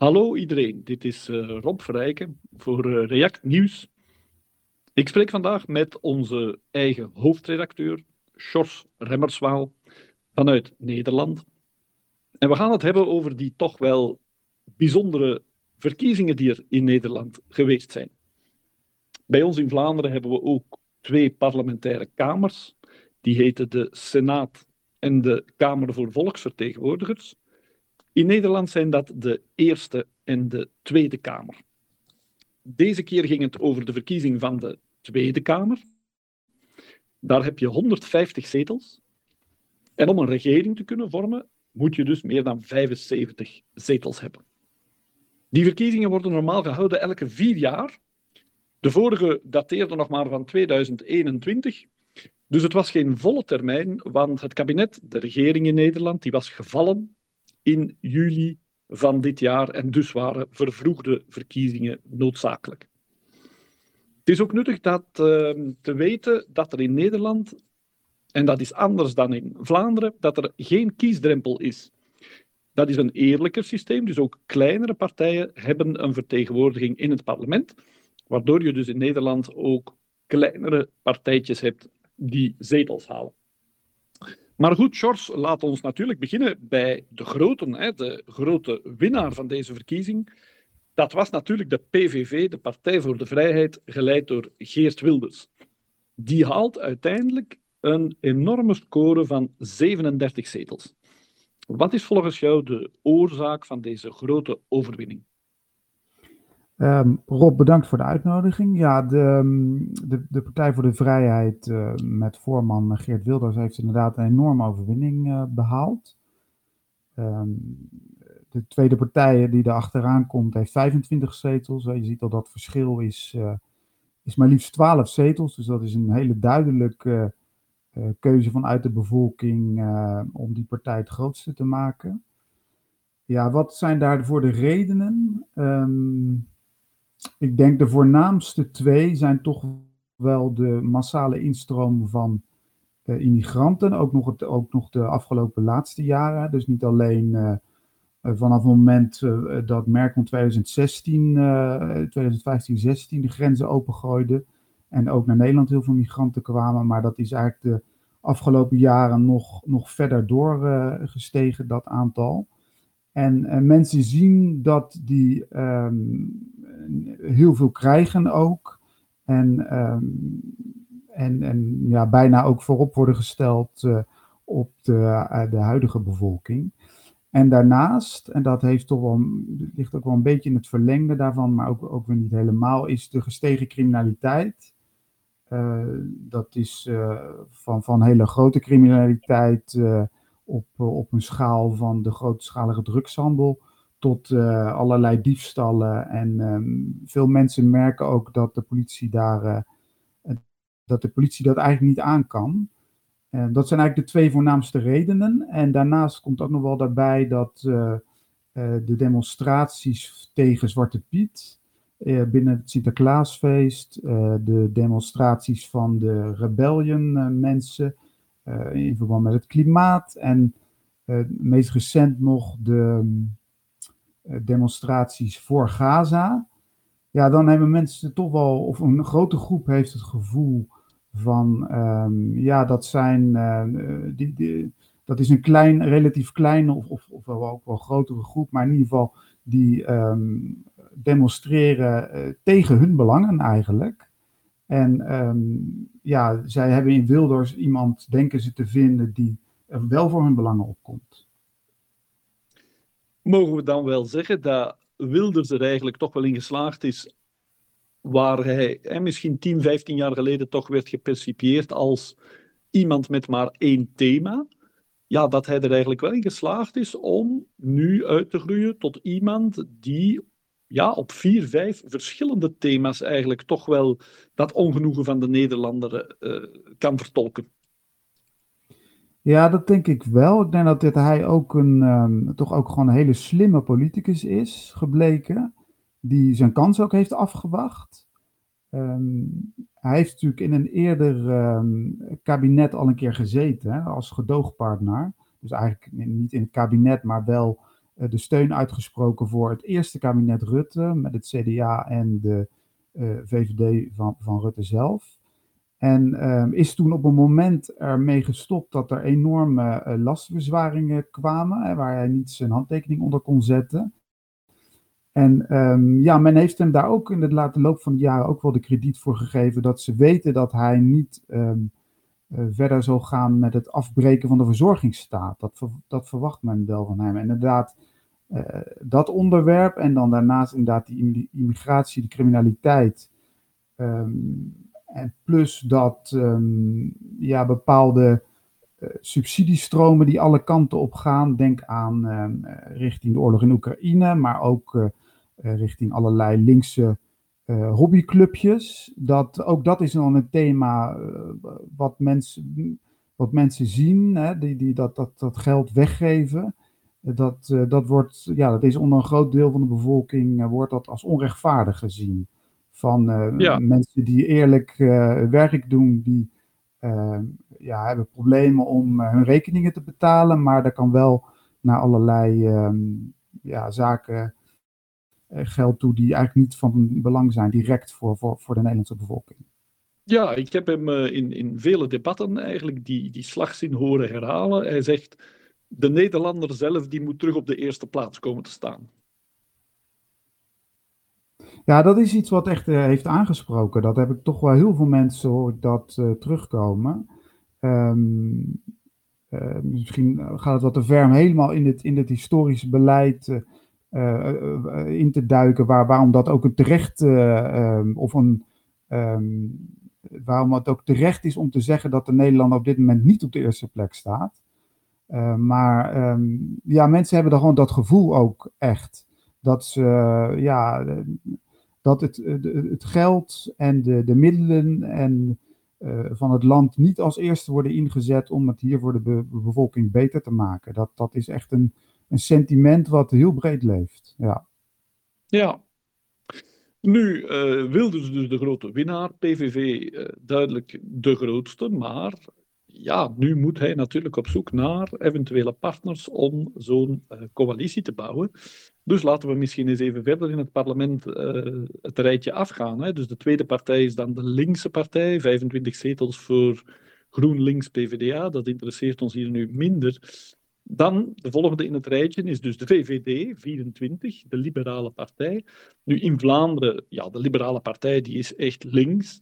Hallo iedereen, dit is Rob Verrijken voor React Nieuws. Ik spreek vandaag met onze eigen hoofdredacteur, Sjors Remmerswaal, vanuit Nederland. En we gaan het hebben over die toch wel bijzondere verkiezingen die er in Nederland geweest zijn. Bij ons in Vlaanderen hebben we ook 2 parlementaire kamers. Die heten de Senaat en de Kamer voor Volksvertegenwoordigers. In Nederland zijn dat de Eerste en de Tweede Kamer. Deze keer ging het over de verkiezing van de Tweede Kamer. Daar heb je 150 zetels. En om een regering te kunnen vormen, moet je dus meer dan 75 zetels hebben. Die verkiezingen worden normaal gehouden elke 4 jaar. De vorige dateerde nog maar van 2021. Dus het was geen volle termijn, want het kabinet, de regering in Nederland, die was gevallen in juli van dit jaar en dus waren vervroegde verkiezingen noodzakelijk. Het is ook nuttig te weten dat er in Nederland, en dat is anders dan in Vlaanderen, dat er geen kiesdrempel is. Dat is een eerlijker systeem, dus ook kleinere partijen hebben een vertegenwoordiging in het parlement, waardoor je dus in Nederland ook kleinere partijtjes hebt die zetels halen. Maar goed, Sjors, laat ons natuurlijk beginnen bij de groten. De grote winnaar van deze verkiezing. Dat was natuurlijk de PVV, de Partij voor de Vrijheid, geleid door Geert Wilders. Die haalt uiteindelijk een enorme score van 37 zetels. Wat is volgens jou de oorzaak van deze grote overwinning? Rob, bedankt voor de uitnodiging. Ja, de Partij voor de Vrijheid met voorman Geert Wilders heeft inderdaad een enorme overwinning behaald. De tweede partij die er achteraan komt heeft 25 zetels. Je ziet al dat het verschil is maar liefst 12 zetels. Dus dat is een hele duidelijke keuze vanuit de bevolking om die partij het grootste te maken. Ja, wat zijn daarvoor de redenen? Ik denk de voornaamste 2 zijn toch wel de massale instroom van immigranten, ook nog de afgelopen laatste jaren. Dus niet alleen vanaf het moment dat Merkel in 2015-16 de grenzen opengooide en ook naar Nederland heel veel migranten kwamen, maar dat is eigenlijk de afgelopen jaren nog verder doorgestegen, dat aantal. En mensen zien dat die heel veel krijgen ook. En ja, bijna ook voorop worden gesteld op de huidige bevolking. En daarnaast, en dat ligt ook wel een beetje in het verlengde daarvan, maar ook weer niet helemaal, is de gestegen criminaliteit. Dat is van hele grote criminaliteit op een schaal van de grootschalige drugshandel tot allerlei diefstallen. En veel mensen merken ook dat de politie dat eigenlijk niet aan kan. Dat zijn eigenlijk de 2 voornaamste redenen. En daarnaast komt ook nog wel daarbij dat de demonstraties tegen Zwarte Piet binnen het Sinterklaasfeest, de demonstraties van de rebellion mensen in verband met het klimaat en meest recent nog de demonstraties voor Gaza. Ja, dan hebben mensen toch wel, of een grote groep heeft het gevoel van, dat is een relatief kleine of wel ook wel grotere groep, maar in ieder geval die demonstreren tegen hun belangen eigenlijk. En zij hebben in Wilders iemand, denken ze te vinden, die wel voor hun belangen opkomt. Mogen we dan wel zeggen dat Wilders er eigenlijk toch wel in geslaagd is, waar hij misschien 10, 15 jaar geleden toch werd gepercipieerd als iemand met maar 1 thema, ja, dat hij er eigenlijk wel in geslaagd is om nu uit te groeien tot iemand die op 4, 5 verschillende thema's eigenlijk toch wel dat ongenoegen van de Nederlander kan vertolken. Ja, dat denk ik wel. Ik denk dat hij ook toch ook gewoon een hele slimme politicus is gebleken, die zijn kans ook heeft afgewacht. Hij heeft natuurlijk in een eerder kabinet al een keer gezeten, hè, als gedoogpartner. Dus eigenlijk niet in het kabinet, maar wel de steun uitgesproken voor het eerste kabinet Rutte met het CDA en de VVD van Rutte zelf. En is toen op een moment ermee gestopt dat er enorme lastenverzwaringen kwamen, waar hij niet zijn handtekening onder kon zetten. En men heeft hem daar ook in de loop van de jaren ook wel de krediet voor gegeven dat ze weten dat hij niet verder zal gaan met het afbreken van de verzorgingsstaat. Dat verwacht men wel van hem. En inderdaad, dat onderwerp en dan daarnaast inderdaad die immigratie, de criminaliteit. En plus dat bepaalde subsidiestromen die alle kanten op gaan. Denk aan richting de oorlog in Oekraïne, maar ook richting allerlei linkse hobbyclubjes. Dat is dan een thema wat mensen zien, hè, die dat geld weggeven. Dat is onder een groot deel van de bevolking wordt dat als onrechtvaardig gezien. Van mensen die eerlijk werk doen, die hebben problemen om hun rekeningen te betalen, maar er kan wel naar allerlei zaken geld toe die eigenlijk niet van belang zijn, direct voor de Nederlandse bevolking. Ja, ik heb hem in vele debatten eigenlijk die slagzin horen herhalen. Hij zegt, de Nederlander zelf die moet terug op de eerste plaats komen te staan. Ja, dat is iets wat echt heeft aangesproken. Dat heb ik toch wel heel veel mensen hoor dat terugkomen. Misschien gaat het wat te ver om helemaal in het historische beleid in te duiken. Waarom dat ook een terecht waarom het ook terecht is om te zeggen dat de Nederlander op dit moment niet op de eerste plek staat. Maar mensen hebben dan gewoon dat gevoel ook echt. Dat ze dat het geld en de middelen en van het land niet als eerste worden ingezet om het hier voor de bevolking beter te maken. Dat is echt een sentiment wat heel breed leeft. Ja. Nu, Wilders dus de grote winnaar, PVV duidelijk de grootste, maar ja, nu moet hij natuurlijk op zoek naar eventuele partners om zo'n coalitie te bouwen. Dus laten we misschien eens even verder in het parlement het rijtje afgaan. Hè. Dus de tweede partij is dan de linkse partij, 25 zetels voor GroenLinks PvdA. Dat interesseert ons hier nu minder. Dan, de volgende in het rijtje is dus de VVD, 24, de liberale partij. Nu in Vlaanderen, ja, de liberale partij die is echt links.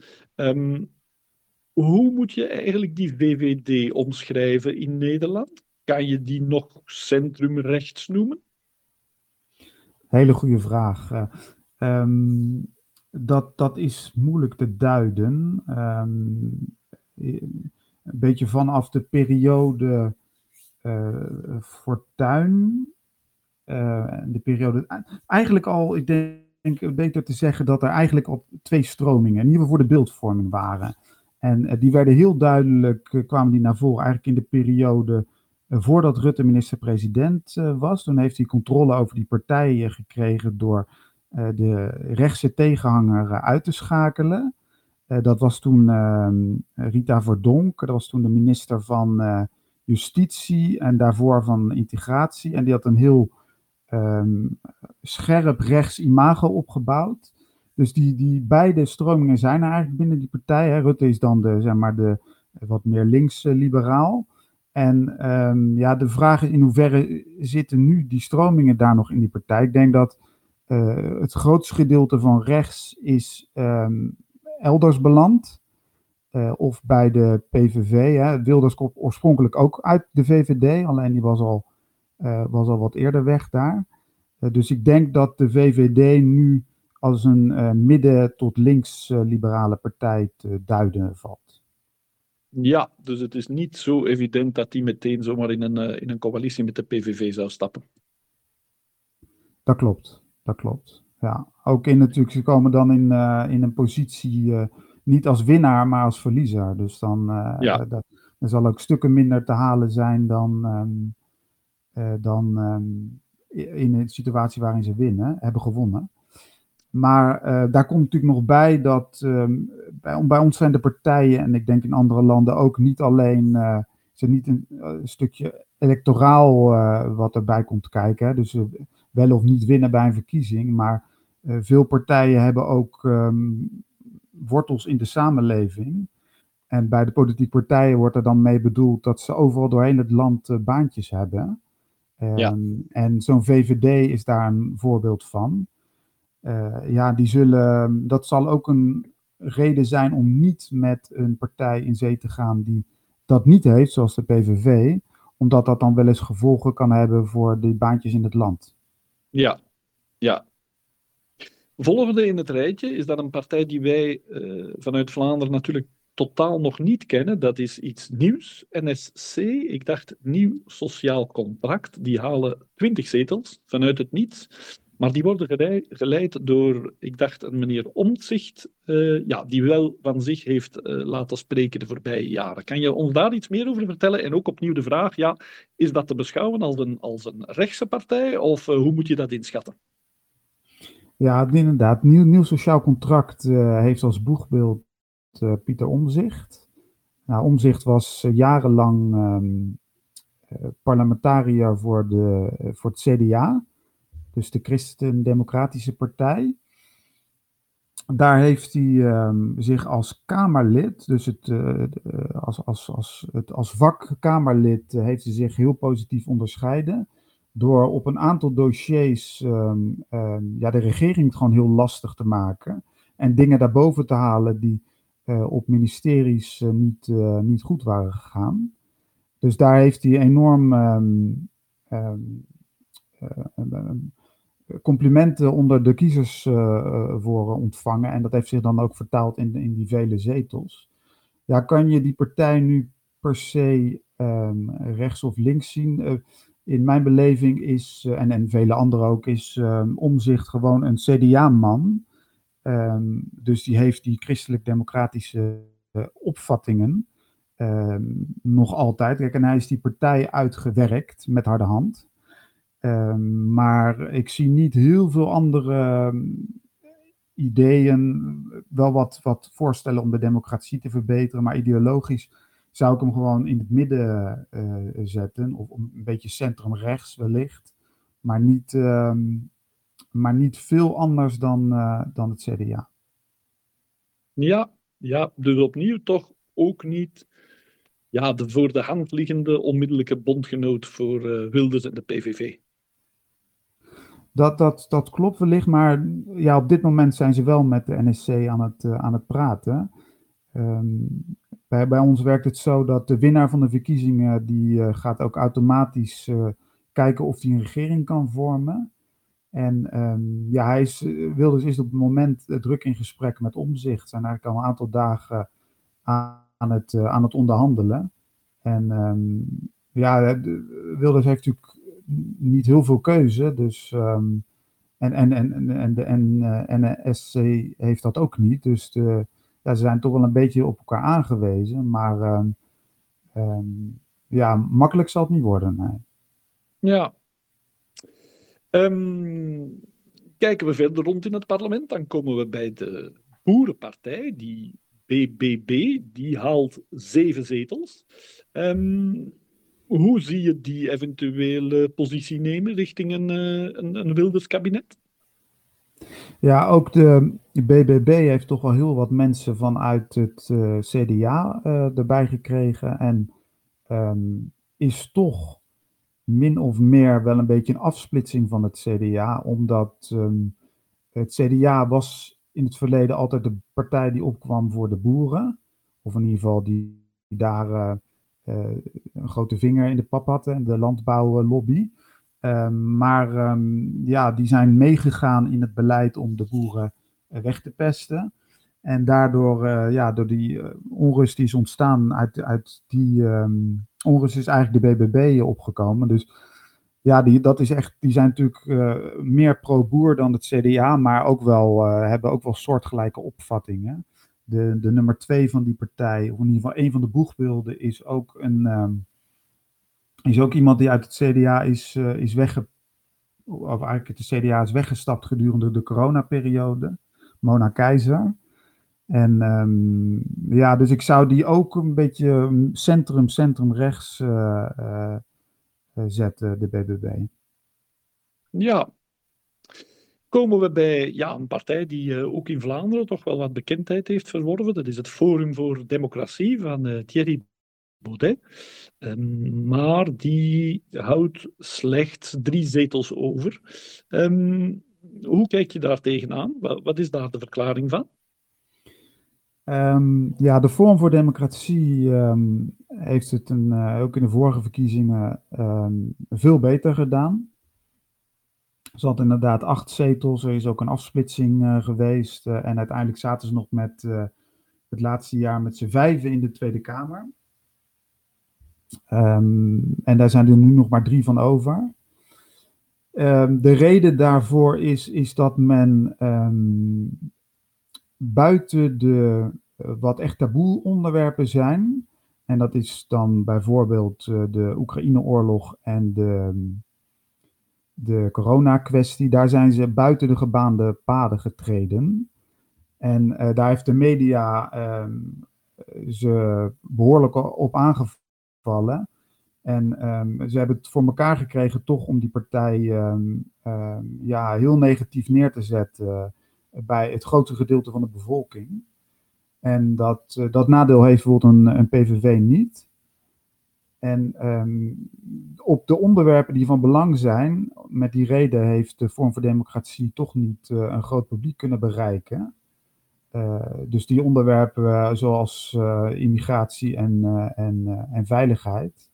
Hoe moet je eigenlijk die VVD omschrijven in Nederland? Kan je die nog centrumrechts noemen? Hele goede vraag. Dat is moeilijk te duiden. Een beetje vanaf de periode Fortuyn. De periode. Eigenlijk al, ik denk beter te zeggen dat er eigenlijk al twee stromingen, in ieder geval voor de beeldvorming waren. En die werden heel duidelijk, kwamen die naar voren eigenlijk in de periode voordat Rutte minister-president was. Toen heeft hij controle over die partijen gekregen door de rechtse tegenhanger uit te schakelen. Dat was toen Rita Verdonk, dat was toen de minister van Justitie en daarvoor van Integratie. En die had een heel scherp rechts imago opgebouwd. Dus die beide stromingen zijn er eigenlijk binnen die partij. Hè. Rutte is dan de wat meer links-liberaal. En de vraag is in hoeverre zitten nu die stromingen daar nog in die partij. Ik denk dat het grootste gedeelte van rechts is elders beland. Of bij de PVV. Hè. Wilders komt oorspronkelijk ook uit de VVD. Alleen die was al wat eerder weg daar. Dus ik denk dat de VVD nu als een midden- tot links-liberale partij te duiden valt. Ja, dus het is niet zo evident dat die meteen zomaar in een coalitie met de PVV zou stappen. Dat klopt. Ja. Ook natuurlijk, ze komen dan in een positie niet als winnaar, maar als verliezer. Dus dan er zal ook stukken minder te halen zijn dan in een situatie waarin ze hebben gewonnen. Maar daar komt natuurlijk nog bij dat bij ons zijn de partijen, en ik denk in andere landen ook, niet alleen is het niet een stukje electoraal wat erbij komt kijken. Hè? Dus wel of niet winnen bij een verkiezing. Maar veel partijen hebben ook wortels in de samenleving. En bij de politieke partijen wordt er dan mee bedoeld dat ze overal doorheen het land baantjes hebben. Ja. En zo'n VVD is daar een voorbeeld van. Dat zal ook een reden zijn om niet met een partij in zee te gaan die dat niet heeft, zoals de PVV, omdat dat dan wel eens gevolgen kan hebben voor de baantjes in het land. Ja, ja. Volgende in het rijtje is dat een partij die wij vanuit Vlaanderen natuurlijk totaal nog niet kennen. Dat is iets nieuws. NSC, ik dacht Nieuw Sociaal Contract. Die halen 20 zetels vanuit het niets. Maar die worden geleid door, ik dacht, een meneer Omtzigt, die wel van zich heeft laten spreken de voorbije jaren. Kan je ons daar iets meer over vertellen? En ook opnieuw de vraag, is dat te beschouwen als een rechtse partij of hoe moet je dat inschatten? Ja, inderdaad. Nieuw Sociaal Contract heeft als boegbeeld Pieter Omtzigt. Nou, Omtzigt was jarenlang parlementariër voor het CDA, dus de Christen-Democratische Partij. Daar heeft hij zich als Kamerlid, dus als vakkamerlid, heeft hij zich heel positief onderscheiden. Door op een aantal dossiers de regering gewoon heel lastig te maken. En dingen daarboven te halen die op ministeries niet goed waren gegaan. Dus daar heeft hij enorm complimenten onder de kiezers voor ontvangen. En dat heeft zich dan ook vertaald in die vele zetels. Ja, kan je die partij nu per se rechts of links zien? In mijn beleving is, en vele anderen ook, is Omtzigt gewoon een CDA-man. Dus die heeft die christelijk-democratische opvattingen nog altijd. Kijk, en hij is die partij uitgewerkt met harde hand. Maar ik zie niet heel veel andere ideeën, wel wat voorstellen om de democratie te verbeteren, maar ideologisch zou ik hem gewoon in het midden zetten, of een beetje centrum-rechts wellicht, maar niet veel anders dan het CDA. Ja, dus opnieuw toch ook niet de voor de hand liggende onmiddellijke bondgenoot voor Wilders en de PVV. Dat klopt wellicht, maar ja, op dit moment zijn ze wel met de NSC aan het praten. Bij ons werkt het zo dat de winnaar van de verkiezingen, die gaat ook automatisch kijken of hij een regering kan vormen. En Wilders is op het moment druk in gesprek met Omtzigt. Zijn eigenlijk al een aantal dagen aan het onderhandelen. En Wilders heeft natuurlijk niet heel veel keuze, dus en de SC heeft dat ook niet. Dus ze zijn toch wel een beetje op elkaar aangewezen, maar makkelijk zal het niet worden. Nee. Ja. Kijken we verder rond in het parlement, dan komen we bij de Boerenpartij, die BBB, die haalt 7 zetels. Hoe zie je die eventuele positie nemen richting een Wilders kabinet? Ja, ook de BBB heeft toch wel heel wat mensen vanuit het CDA erbij gekregen en is toch min of meer wel een beetje een afsplitsing van het CDA, omdat het CDA was in het verleden altijd de partij die opkwam voor de boeren, of in ieder geval die daar een grote vinger in de pap had, de landbouwlobby. Die zijn meegegaan in het beleid om de boeren weg te pesten. En daardoor, door die onrust die is ontstaan, uit die onrust is eigenlijk de BBB opgekomen. Dus ja, die zijn natuurlijk meer pro-boer dan het CDA, maar ook hebben ook wel soortgelijke opvattingen. De nummer 2 van die partij, of in ieder geval een van de boegbeelden, is ook iemand die uit het CDA is weggestapt gedurende de coronaperiode. Mona Keizer. En ja, dus ik zou die ook een beetje centrum-rechts zetten, de BBB. Ja, komen we bij een partij die ook in Vlaanderen toch wel wat bekendheid heeft verworven. Dat is het Forum voor Democratie van Thierry Baudet. Maar die houdt slechts 3 zetels over. Hoe kijk je daar tegenaan? Wat is daar de verklaring van? Ja, de Forum voor Democratie heeft het ook in de vorige verkiezingen veel beter gedaan. Ze had inderdaad 8 zetels, er is ook een afsplitsing geweest en uiteindelijk zaten ze nog met het laatste jaar met z'n 5 in de Tweede Kamer. En daar zijn er nu nog maar 3 van over. De reden daarvoor is dat men buiten de wat echt taboe onderwerpen zijn, en dat is dan bijvoorbeeld de Oekraïne-oorlog en de corona-kwestie, daar zijn ze buiten de gebaande paden getreden. En daar heeft de media ze behoorlijk op aangevallen. En ze hebben het voor elkaar gekregen toch om die partij heel negatief neer te zetten bij het grootste gedeelte van de bevolking. En dat nadeel heeft bijvoorbeeld een PVV niet. En op de onderwerpen die van belang zijn, met die reden heeft de Forum voor Democratie toch niet een groot publiek kunnen bereiken. Dus die onderwerpen zoals immigratie en veiligheid.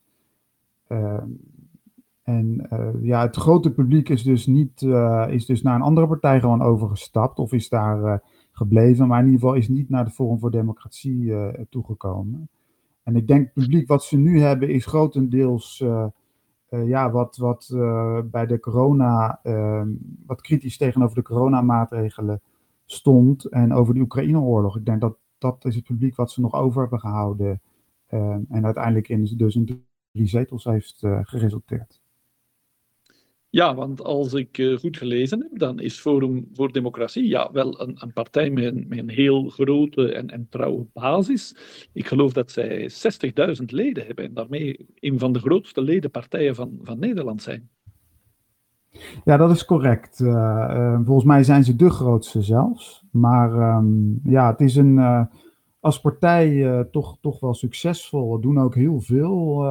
Het grote publiek is dus naar een andere partij gewoon overgestapt of is daar gebleven, maar in ieder geval is niet naar de Forum voor Democratie toegekomen. En ik denk het publiek wat ze nu hebben is grotendeels wat bij de corona, wat kritisch tegenover de coronamaatregelen stond en over de Oekraïne-oorlog. Ik denk dat is het publiek wat ze nog over hebben gehouden en uiteindelijk in 3 zetels heeft geresulteerd. Ja, want als ik goed gelezen heb, dan is Forum voor Democratie wel een partij met een heel grote en trouwe basis. Ik geloof dat zij 60.000 leden hebben en daarmee een van de grootste ledenpartijen van Nederland zijn. Ja, dat is correct. Volgens mij zijn ze de grootste zelfs. Maar het is als partij toch wel succesvol. We doen ook heel veel.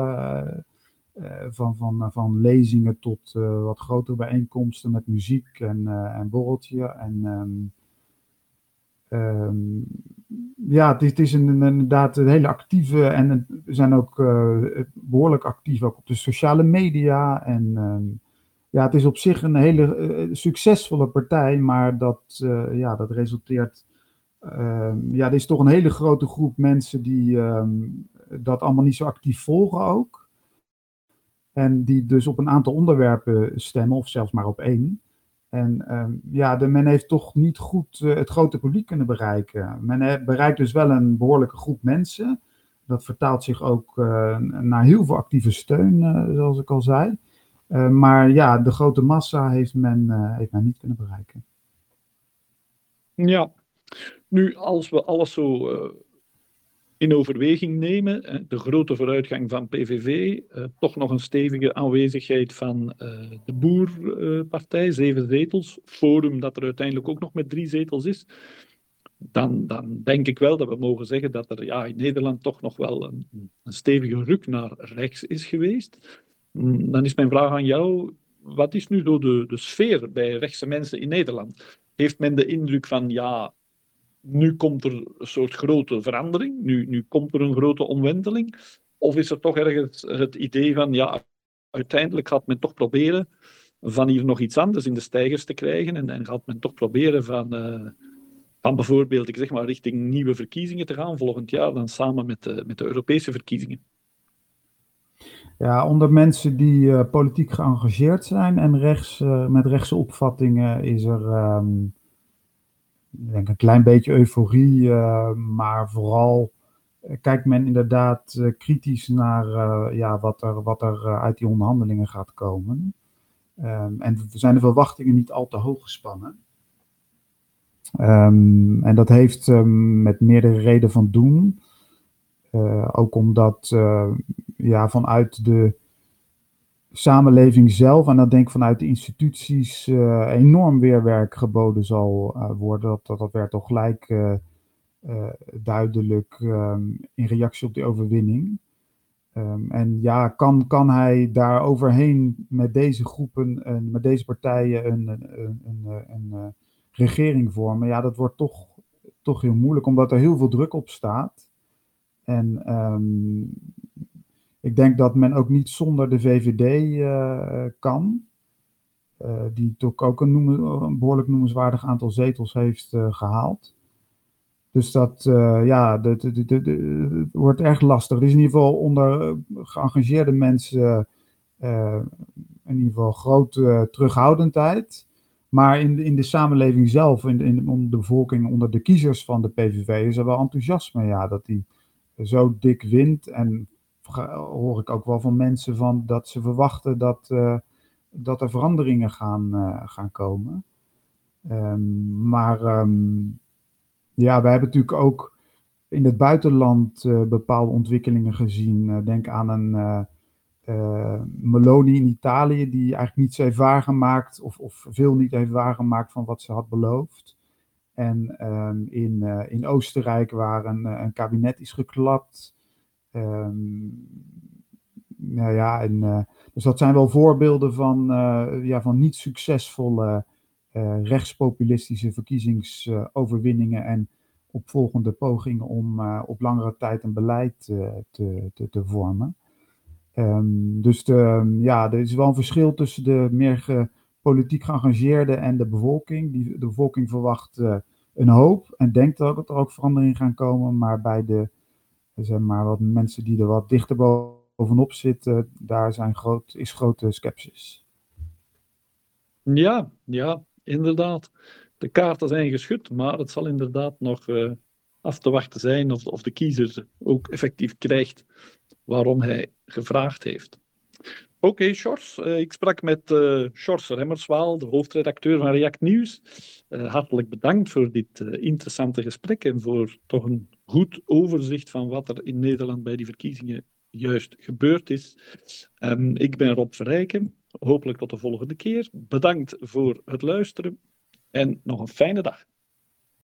Van lezingen tot wat grotere bijeenkomsten met muziek en borreltje. Het is inderdaad een hele actieve en we zijn ook behoorlijk actief ook op de sociale media. En het is op zich een hele succesvolle partij, maar dat resulteert. Er is toch een hele grote groep mensen die dat allemaal niet zo actief volgen ook. En die dus op een aantal onderwerpen stemmen, of zelfs maar op 1. En men heeft toch niet goed het grote publiek kunnen bereiken. Men bereikt dus wel een behoorlijke groep mensen. Dat vertaalt zich ook naar heel veel actieve steun, zoals ik al zei. Maar de grote massa heeft men niet kunnen bereiken. Ja, nu als we alles zo in overweging nemen, de grote vooruitgang van PVV, toch nog een stevige aanwezigheid van de Boerpartij, 7 zetels, Forum dat er uiteindelijk ook nog met 3 zetels is, dan denk ik wel dat we mogen zeggen dat er in Nederland toch nog wel een stevige ruk naar rechts is geweest. Dan is mijn vraag aan jou, wat is nu zo de sfeer bij rechtse mensen in Nederland? Heeft men de indruk van nu komt er een soort grote verandering, nu komt er een grote omwenteling? Of is er toch ergens het idee van, uiteindelijk gaat men toch proberen van hier nog iets anders in de steigers te krijgen en gaat men toch proberen van bijvoorbeeld, ik zeg maar, richting nieuwe verkiezingen te gaan volgend jaar, dan samen met de Europese verkiezingen? Ja, onder mensen die politiek geëngageerd zijn en met rechtse opvattingen is er... Ik denk een klein beetje euforie, maar vooral kijkt men inderdaad kritisch naar wat er uit die onderhandelingen gaat komen. En zijn de verwachtingen niet al te hoog gespannen. En dat heeft met meerdere redenen van doen. Ook omdat vanuit de samenleving zelf, en dan denk ik vanuit de instituties, enorm weerwerk geboden zal worden. Dat werd toch gelijk duidelijk in reactie op die overwinning. En ja, kan hij daar overheen met deze groepen en met deze partijen een regering vormen? Ja, dat wordt toch heel moeilijk, omdat er heel veel druk op staat. En ik denk dat men ook niet zonder de VVD kan. Die toch ook een behoorlijk noemenswaardig aantal zetels heeft gehaald. Dus dat wordt erg lastig. Er is in ieder geval onder geëngageerde mensen in ieder geval grote terughoudendheid. Maar in de samenleving zelf, onder de bevolking, onder de kiezers van de PVV, is er wel enthousiasme. Ja, dat die zo dik wint. En hoor ik ook wel van mensen dat ze verwachten dat er veranderingen gaan komen. Ja, wij hebben natuurlijk ook in het buitenland bepaalde ontwikkelingen gezien. Denk aan een Meloni in Italië, die eigenlijk niets heeft waargemaakt, of veel niet heeft waargemaakt van wat ze had beloofd. En in Oostenrijk, waar een kabinet is geklapt. Dus dat zijn wel voorbeelden van niet succesvolle rechtspopulistische verkiezingsoverwinningen en opvolgende pogingen om op langere tijd een beleid te vormen. Er is wel een verschil tussen de meer politiek geëngageerden en de bevolking. De bevolking verwacht een hoop en denkt dat er ook veranderingen gaan komen, maar bij de wat mensen die er wat dichter bovenop zitten, daar is grote scepsis. Ja, inderdaad. De kaarten zijn geschud, maar het zal inderdaad nog af te wachten zijn of de kiezer ook effectief krijgt waarom hij gevraagd heeft. Oké, Sjors. Ik sprak met Sjors Remmerswaal, de hoofdredacteur van React Nieuws. Hartelijk bedankt voor dit interessante gesprek en voor toch een goed overzicht van wat er in Nederland bij die verkiezingen juist gebeurd is. Ik ben Rob Verrijken. Hopelijk tot de volgende keer. Bedankt voor het luisteren en nog een fijne dag.